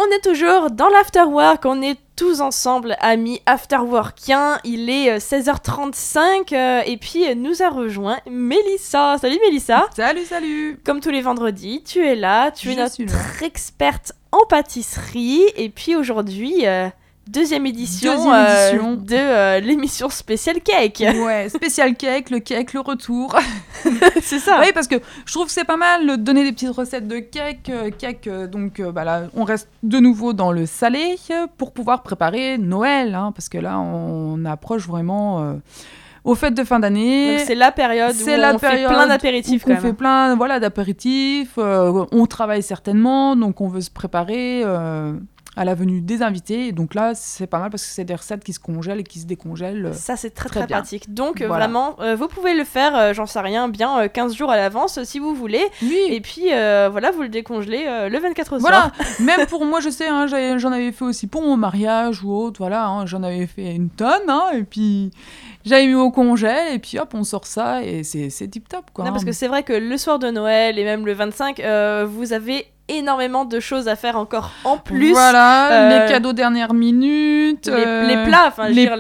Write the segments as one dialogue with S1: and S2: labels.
S1: On est toujours dans l'afterwork, on est tous ensemble, amis afterworkiens. Il est 16h35 et puis nous a rejoint Mélissa. Salut Mélissa.
S2: Salut.
S1: Comme tous les vendredis, tu es là, tu es notre experte en pâtisserie. Et puis aujourd'hui, deuxième édition de l'émission Spécial Cake.
S2: Ouais, Spécial Cake, le retour.
S1: C'est ça.
S2: Oui, parce que je trouve que c'est pas mal de donner des petites recettes de cake. Là, on reste de nouveau dans le salé pour pouvoir préparer Noël. Parce que là, on approche vraiment aux fêtes de fin d'année.
S1: Donc c'est la période où on fait plein d'apéritifs.
S2: On fait plein d'apéritifs. On travaille certainement, donc on veut se préparer à la venue des invités. Et donc là, c'est pas mal parce que c'est des recettes qui se congèlent et qui se décongèlent.
S1: Ça, c'est très pratique. Donc
S2: voilà.
S1: vraiment, vous pouvez le faire, j'en sais rien, bien 15 jours à l'avance si vous voulez.
S2: Oui.
S1: Et puis vous le décongelez le 24 soir.
S2: Voilà, même pour moi, je sais, j'en avais fait aussi pour mon mariage ou autre, j'en avais fait une tonne, et puis j'avais mis au congèle, et puis hop, on sort ça, et c'est tip top, quoi.
S1: Non, parce que c'est vrai que le soir de Noël, et même le 25, vous avez énormément de choses à faire encore en plus.
S2: Voilà, les cadeaux dernière minute,
S1: les plats,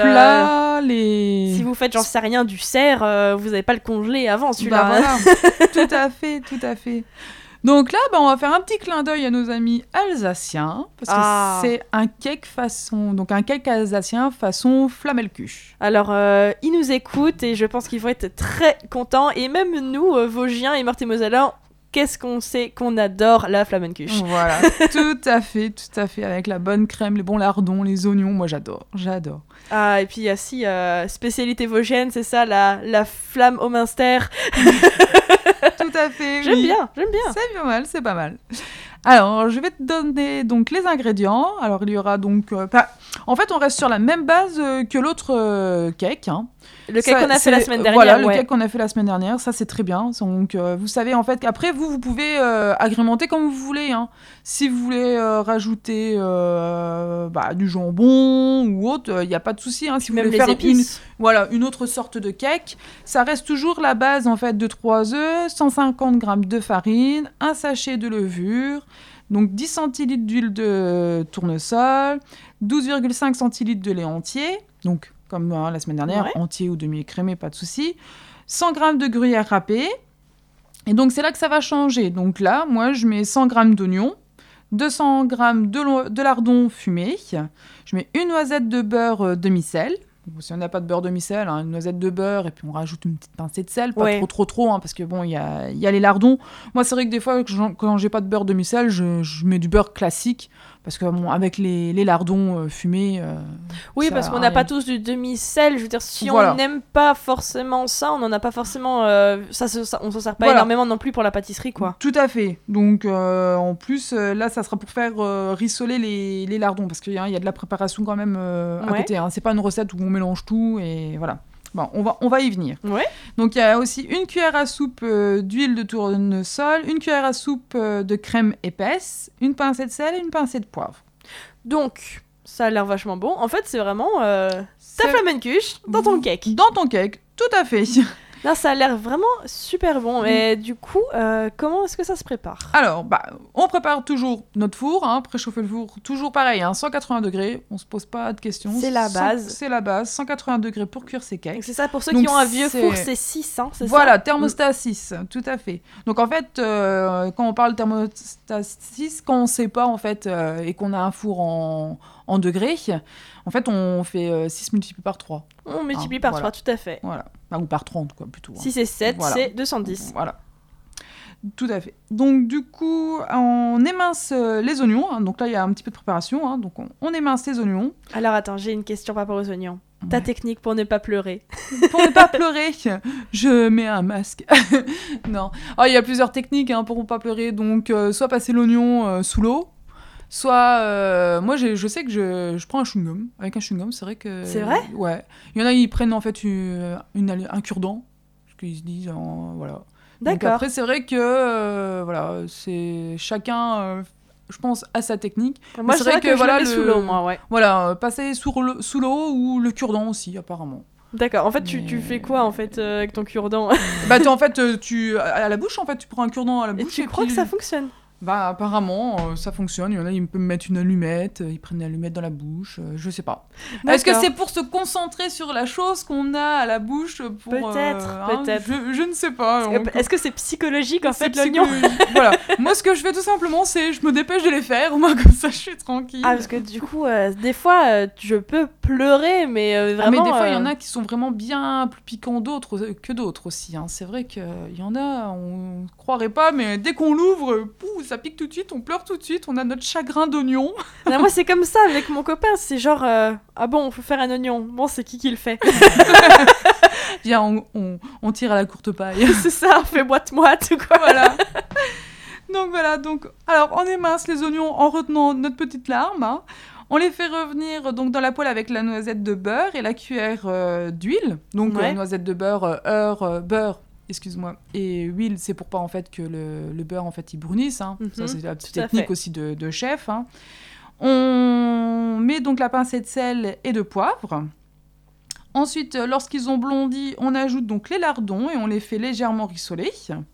S2: Si
S1: vous faites, j'en sais rien, du cerf, vous n'avez pas le congelé avant celui-là.
S2: Voilà. Tout à fait. Donc là, on va faire un petit clin d'œil à nos amis alsaciens, parce que c'est un cake alsacien façon flammelkuche.
S1: Alors, ils nous écoutent et je pense qu'ils vont être très contents. Et même nous, Vosgiens et Meurthe-et-Mosellans, qu'est-ce qu'on sait qu'on adore la flammenkuche.
S2: Voilà, tout à fait, avec la bonne crème, les bons lardons, les oignons, moi j'adore.
S1: Ah, et puis il y a aussi spécialité vosgienne, c'est ça, la flamme au Minster.
S2: Tout à fait,
S1: J'aime bien.
S2: C'est pas mal. Alors, je vais te donner donc les ingrédients. Alors, il y aura donc... en fait, on reste sur la même base que l'autre cake.
S1: Le cake qu'on a fait la semaine dernière.
S2: Voilà, le cake qu'on a fait la semaine dernière, ça c'est très bien. Donc, vous savez en fait qu'après, vous pouvez agrémenter comme vous voulez. Si vous voulez rajouter du jambon ou autre, il n'y a pas de souci. Si vous
S1: même
S2: voulez
S1: les
S2: faire
S1: épices.
S2: une autre sorte de cake, ça reste toujours la base en fait de 3 œufs, 150 g de farine, un sachet de levure, donc 10 centilitres d'huile de tournesol, 12,5 centilitres de lait entier, donc comme la semaine dernière, entier ou demi-écrémé, pas de souci, 100 g de gruyère râpée, et donc c'est là que ça va changer. Donc là, moi je mets 100 g d'oignons, 200 g de lardons fumés, je mets une noisette de beurre demi-sel. Si on n'a pas de beurre demi-sel, une noisette de beurre, et puis on rajoute une petite pincée de sel, pas trop, parce que il y a les lardons. Moi, c'est vrai que des fois, quand j'ai pas de beurre demi-sel, je mets du beurre classique, parce que avec les lardons fumés...
S1: oui, parce qu'on n'a pas tous du demi-sel. Je veux dire, si on n'aime pas forcément ça, on n'en a pas forcément... on s'en sert pas énormément non plus pour la pâtisserie, quoi.
S2: Tout à fait. Donc, en plus, là, ça sera pour faire rissoler les lardons, parce qu'il y a de la préparation quand même à côté. C'est pas une recette où on mélange tout, et voilà. Bon, on va y venir.
S1: Ouais.
S2: Donc, il y a aussi une cuillère à soupe d'huile de tournesol, une cuillère à soupe de crème épaisse, une pincée de sel et une pincée de poivre.
S1: Donc, ça a l'air vachement bon. En fait, c'est vraiment ta flammenkuche dans ton cake.
S2: Dans ton cake, tout à fait.
S1: Là, ça a l'air vraiment super bon. Mais du coup, comment est-ce que ça se prépare ?
S2: Alors, on prépare toujours notre four, préchauffer le four, toujours pareil, 180 degrés, on se pose pas de questions.
S1: C'est la base.
S2: C'est la base, 180 degrés pour cuire ses cakes.
S1: C'est ça, pour ceux qui ont un vieux four, c'est 6, c'est
S2: voilà,
S1: ça ?
S2: thermostat 6, tout à fait. Donc en fait, quand on parle thermostat 6, quand on sait pas en fait, et qu'on a un four en degrés, en fait, on fait 6 multiplié par 3.
S1: On multiplie par 3, tout à fait.
S2: Voilà. Ou par 30, quoi, plutôt.
S1: 6 et 7, c'est 210.
S2: Voilà. Tout à fait. Donc, du coup, on émince les oignons. Donc là, il y a un petit peu de préparation. Donc, on émince les oignons.
S1: Alors, attends, j'ai une question par rapport aux oignons. Ta technique pour ne pas pleurer.
S2: Pour ne pas pleurer, je mets un masque. Non. Il y a plusieurs techniques pour ne pas pleurer. Donc, soit passer l'oignon sous l'eau, soit moi je sais que je prends un chewing-gum. Avec un chewing-gum, c'est vrai que...
S1: C'est vrai ?
S2: Ouais. Il y en a, ils prennent en fait un cure-dent, parce qu'ils se disent, voilà.
S1: D'accord.
S2: Donc après, c'est vrai que, c'est chacun, je pense, à sa technique.
S1: Moi, je dirais que je le mets sous l'eau, moi, ouais.
S2: Voilà, passer sous l'eau ou le cure-dent aussi, apparemment.
S1: D'accord. En fait, tu fais quoi, en fait, avec ton cure-dent ?
S2: En fait, à la bouche, en fait, tu prends un cure-dent à la bouche.
S1: Et tu crois que ça fonctionne ?
S2: Bah, apparemment, ça fonctionne. Il y en a, ils peuvent mettre une allumette, ils prennent une allumette dans la bouche, je sais pas. D'accord. Est-ce que c'est pour se concentrer sur la chose qu'on a à la bouche pour,
S1: Peut-être.
S2: Je ne sais pas.
S1: Est-ce que c'est psychologique, en fait, l'oignon?
S2: Voilà. Moi, ce que je fais tout simplement, c'est je me dépêche de les faire, au moins comme ça, je suis tranquille.
S1: Ah, parce que du coup, des fois, je peux pleurer, mais vraiment...
S2: mais des fois, il y en a qui sont vraiment bien plus piquants que d'autres aussi. Hein. C'est vrai qu'il y en a, on ne croirait pas, mais dès qu'on l'ouvre, ça pique tout de suite, on pleure tout de suite, on a notre chagrin d'oignon.
S1: Non, moi, c'est comme ça avec mon copain, c'est genre, ah bon, on faut faire un oignon. Bon, c'est qui le fait?
S2: Viens, on tire à la courte paille.
S1: C'est ça, on fait moite-moite ou quoi.
S2: Voilà. Donc, alors, on émince les oignons en retenant notre petite larme. Hein. On les fait revenir donc dans la poêle avec la noisette de beurre et la cuillère d'huile. Donc, noisette de beurre, beurre. Excuse-moi. Et huile, c'est pour pas en fait que le beurre en fait il brounisse. Hein. Ça c'est la petite technique aussi de chef. Hein. On met donc la pincée de sel et de poivre. Ensuite, lorsqu'ils ont blondi, on ajoute donc les lardons et on les fait légèrement rissoler.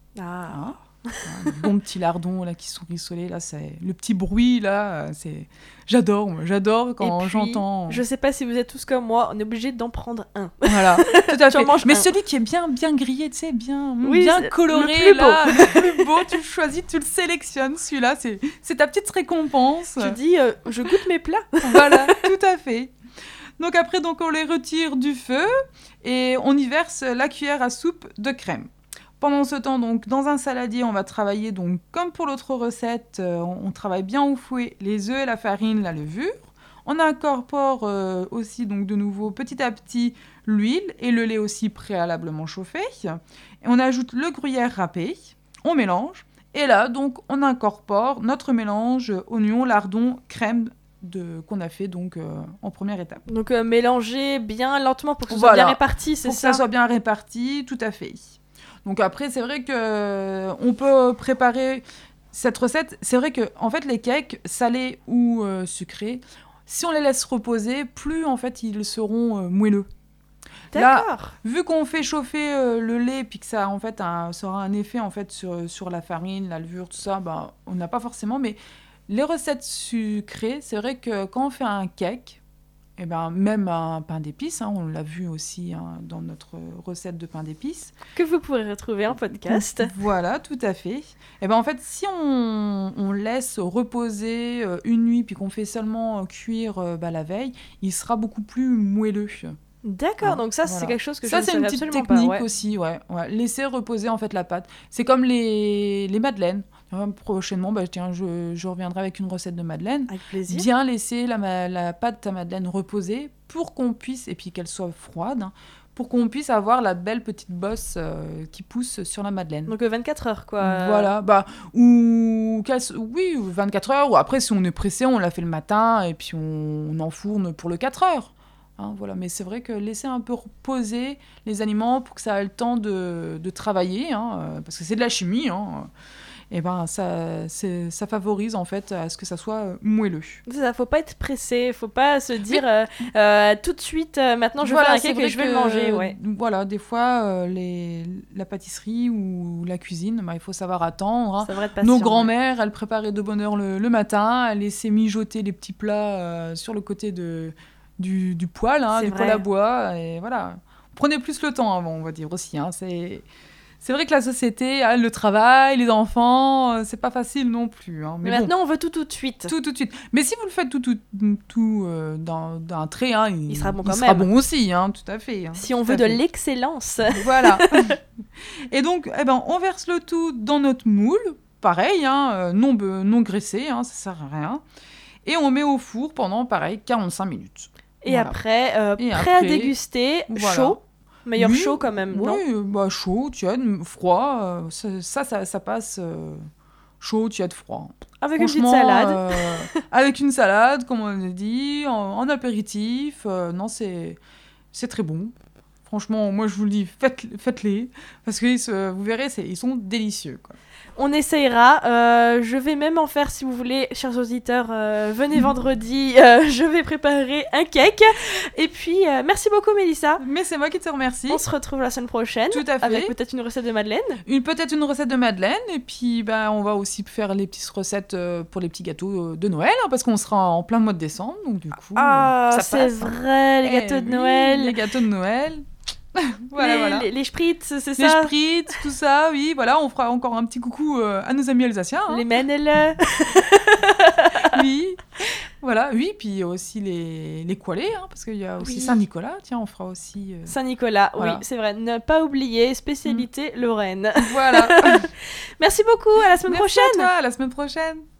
S1: Ah.
S2: Les bons petits lardons là qui sont rissolés là, c'est le petit bruit là, c'est j'adore quand
S1: puis,
S2: j'entends.
S1: Je sais pas si vous êtes tous comme moi, on est obligé d'en prendre un.
S2: Voilà, tout à fait. Mais celui qui est bien grillé, tu sais, bien coloré le plus beau, tu le choisis, tu le sélectionnes. Celui-là, c'est ta petite récompense.
S1: Tu dis, je goûte mes plats.
S2: Voilà, tout à fait. Donc après, on les retire du feu et on y verse la cuillère à soupe de crème. Pendant ce temps, donc, dans un saladier, on va travailler, donc, comme pour l'autre recette, on travaille bien au fouet les œufs, la farine, la levure. On incorpore aussi, donc, de nouveau, petit à petit, l'huile et le lait aussi préalablement chauffé. Et on ajoute le gruyère râpé, on mélange. Et là, donc, on incorpore notre mélange oignon, lardon, crème qu'on a fait donc en première étape.
S1: Donc, mélanger bien lentement pour que ce soit bien réparti, c'est ça?
S2: Pour que ça soit bien réparti, tout à fait. Donc après, c'est vrai qu'on peut préparer cette recette. C'est vrai que en fait, les cakes, salés ou sucrés, si on les laisse reposer, plus en fait, ils seront moelleux.
S1: D'accord.
S2: Là, vu qu'on fait chauffer le lait, puis que ça, en fait, ça aura un effet en fait, sur la farine, la levure, tout ça, on n'a pas forcément. Mais les recettes sucrées, c'est vrai que quand on fait un cake, et même un pain d'épices, hein, on l'a vu aussi hein, dans notre recette de pain d'épices.
S1: Que vous pourrez retrouver en podcast.
S2: Voilà, tout à fait. Et en fait, si on laisse reposer une nuit, puis qu'on fait seulement cuire la veille, il sera beaucoup plus moelleux.
S1: D'accord, donc ça, c'est quelque chose que je ne savais absolument pas. Ça, c'est une petite
S2: technique aussi, ouais. Laisser reposer en fait la pâte. C'est comme les madeleines. Prochainement, tiens, je reviendrai avec une recette de madeleine.
S1: Avec plaisir.
S2: Bien laisser la pâte de ta madeleine reposer pour qu'on puisse, et puis qu'elle soit froide, hein, pour qu'on puisse avoir la belle petite bosse qui pousse sur la madeleine.
S1: Donc 24 heures, quoi.
S2: Voilà, oui, 24 heures, ou après, si on est pressé, on la fait le matin, et puis on enfourne pour le 4 heures. Hein, voilà. Mais c'est vrai que laisser un peu reposer les aliments pour que ça ait le temps de travailler, hein, parce que c'est de la chimie, hein, et ça favorise en fait à ce que ça soit moelleux.
S1: C'est ça, faut pas être pressé, faut pas se dire tout de suite maintenant je vais faire un cake et je vais le manger. Ouais.
S2: Voilà, des fois la pâtisserie ou la cuisine, il faut savoir attendre. Hein.
S1: Ça devrait être patient,
S2: nos grands-mères, elles préparaient de bonne heure le matin, elles laissaient mijoter les petits plats sur le côté du poêle, hein, du poêle à bois, et voilà. Prenez plus le temps avant, on va dire aussi. Hein. C'est vrai que la société, le travail, les enfants, c'est pas facile non plus. Hein.
S1: Mais maintenant, on veut tout de suite.
S2: Tout de suite. Mais si vous le faites tout d'un trait, hein,
S1: il sera bon quand même.
S2: Il sera bon aussi, hein, tout à fait. Hein,
S1: si on veut de l'excellence.
S2: Voilà. Et donc, on verse le tout dans notre moule. Pareil, hein, non graissé, hein, ça sert à rien. Et on met au four pendant, pareil, 45 minutes.
S1: Et voilà. Après, prêt à déguster, chaud. Meilleur chaud quand même, non ?
S2: Oui, chaud, tiède, froid, ça passe chaud, tiède, froid.
S1: Avec une petite salade.
S2: Avec une salade, comme on a dit, en apéritif. Non, c'est très bon. Franchement, moi je vous le dis, faites-les, parce que vous verrez, ils sont délicieux, quoi.
S1: On essayera. Je vais même en faire, si vous voulez, chers auditeurs. Venez vendredi. Je vais préparer un cake. Et puis, merci beaucoup, Mélissa.
S2: Mais c'est moi qui te remercie.
S1: On se retrouve la semaine prochaine.
S2: Tout à fait.
S1: Avec peut-être une recette de madeleine.
S2: Peut-être une recette de madeleine. Et puis, on va aussi faire les petites recettes pour les petits gâteaux de Noël. Parce qu'on sera en plein mois de décembre. Donc, du coup, ça
S1: c'est
S2: passe.
S1: vrai, les gâteaux de Noël.
S2: Les gâteaux de Noël.
S1: Voilà. Les spritz, c'est ça.
S2: Les spritz, tout ça, oui. Voilà, on fera encore un petit coucou à nos amis alsaciens. Hein.
S1: Les Menel.
S2: Oui. Voilà, oui. Puis aussi les koalés, hein, parce qu'il y a aussi Saint-Nicolas. Tiens, on fera aussi...
S1: Saint-Nicolas, oui, c'est vrai. Ne pas oublier, spécialité Lorraine.
S2: Voilà.
S1: Merci beaucoup, à la semaine prochaine.
S2: Merci à toi, à la semaine prochaine.